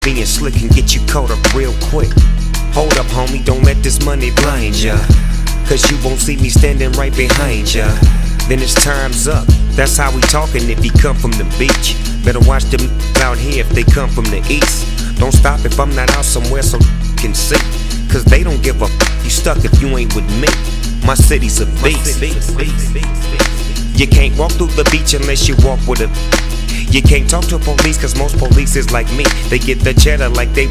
being slick can get you caught up real quick. Hold up, homie, don't let this money blind ya, cause you won't see me standing right behind ya. Then it's time's up, that's how we talkin' if you come from the beach. Better watch them out here if they come from the east. Don't stop if I'm not out somewhere so can see, cause they don't give a you stuck if you ain't with me. My city's a beast. You can't walk through the beach unless you walk with a. You can't talk to police cause most police is like me. They get the cheddar like they